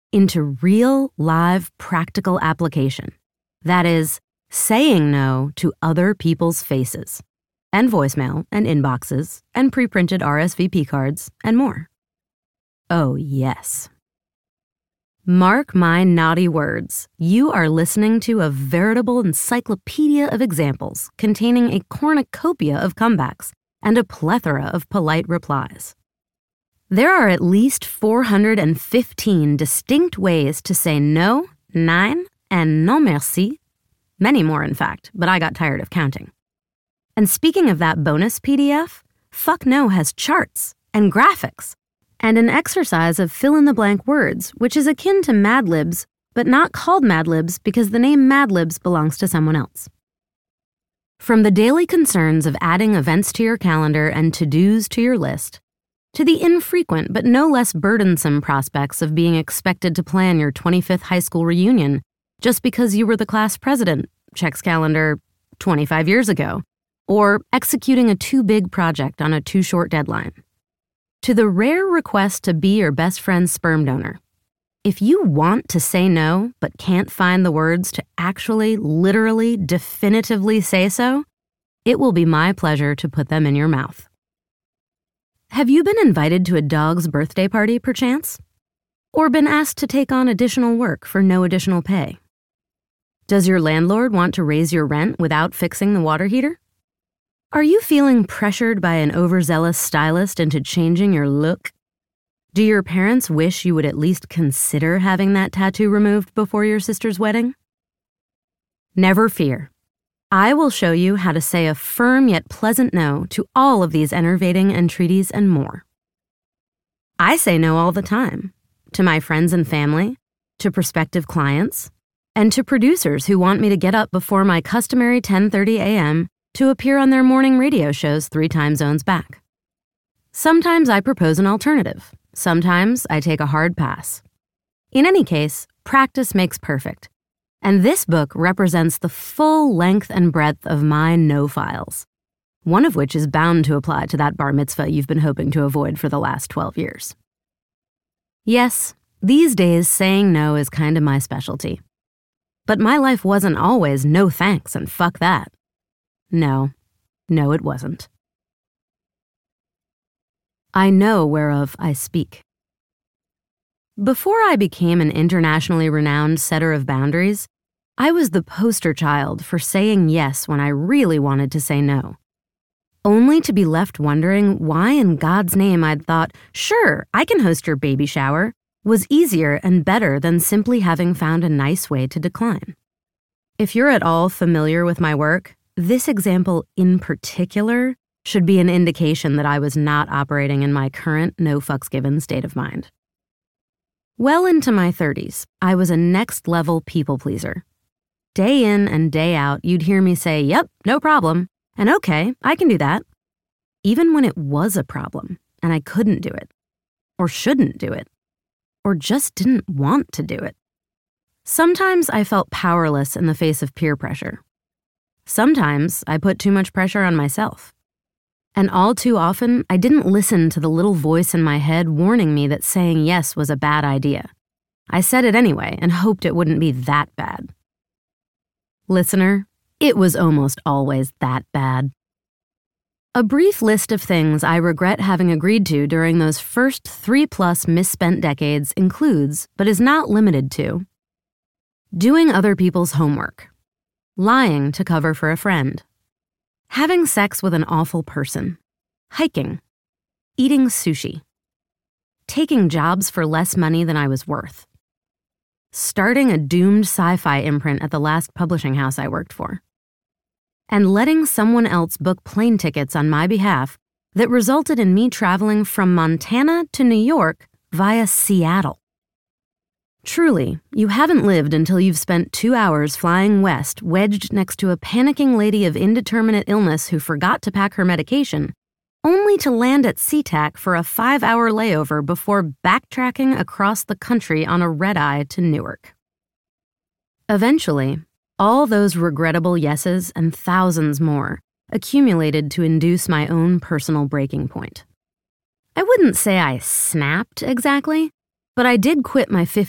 into real, live, practical application. That is, saying no to other people's faces, and voicemail, and inboxes, and pre-printed RSVP cards, and more. Oh, yes. Mark my naughty words. You are listening to a veritable encyclopedia of examples containing a cornucopia of comebacks and a plethora of polite replies. There are at least 415 distinct ways to say no, nein, and non merci. Many more, in fact, but I got tired of counting. And speaking of that bonus PDF, Fuck No has charts and graphics and an exercise of fill-in-the-blank words, which is akin to Mad Libs, but not called Mad Libs because the name Mad Libs belongs to someone else. From the daily concerns of adding events to your calendar and to-dos to your list, to the infrequent but no less burdensome prospects of being expected to plan your 25th high school reunion just because you were the class president, checks calendar, 25 years ago, or executing a too-big project on a too-short deadline. To the rare request to be your best friend's sperm donor. If you want to say no but can't find the words to actually, literally, definitively say so, it will be my pleasure to put them in your mouth. Have you been invited to a dog's birthday party, perchance? Or been asked to take on additional work for no additional pay? Does your landlord want to raise your rent without fixing the water heater? Are you feeling pressured by an overzealous stylist into changing your look? Do your parents wish you would at least consider having that tattoo removed before your sister's wedding? Never fear. I will show you how to say a firm yet pleasant no to all of these enervating entreaties and more. I say no all the time, to my friends and family, to prospective clients, and to producers who want me to get up before my customary 10:30 a.m. to appear on their morning radio shows 3 time zones back. Sometimes I propose an alternative. Sometimes I take a hard pass. In any case, practice makes perfect. And this book represents the full length and breadth of my no files, one of which is bound to apply to that bar mitzvah you've been hoping to avoid for the last 12 years. Yes, these days saying no is kind of my specialty. But my life wasn't always no thanks and fuck that. No, it wasn't. I know whereof I speak. Before I became an internationally renowned setter of boundaries, I was the poster child for saying yes when I really wanted to say no. Only to be left wondering why in God's name I'd thought, sure, I can host your baby shower, was easier and better than simply having found a nice way to decline. If you're at all familiar with my work, this example in particular should be an indication that I was not operating in my current no fucks given state of mind. Well into my 30s, I was a next-level people pleaser. Day in and day out, you'd hear me say, yep, no problem, and okay, I can do that. Even when it was a problem, and I couldn't do it, or shouldn't do it, or just didn't want to do it. Sometimes I felt powerless in the face of peer pressure. Sometimes I put too much pressure on myself. And all too often, I didn't listen to the little voice in my head warning me that saying yes was a bad idea. I said it anyway and hoped it wouldn't be that bad. Listener, it was almost always that bad. A brief list of things I regret having agreed to during those first 3+ misspent decades includes, but is not limited to, doing other people's homework, lying to cover for a friend, having sex with an awful person, hiking, eating sushi, taking jobs for less money than I was worth, starting a doomed sci-fi imprint at the last publishing house I worked for, and letting someone else book plane tickets on my behalf that resulted in me traveling from Montana to New York via Seattle. Truly, you haven't lived until you've spent 2 hours flying west wedged next to a panicking lady of indeterminate illness who forgot to pack her medication, only to land at SeaTac for a 5-hour layover before backtracking across the country on a red-eye to Newark. Eventually, all those regrettable yeses and thousands more accumulated to induce my own personal breaking point. I wouldn't say I snapped exactly, but I did quit my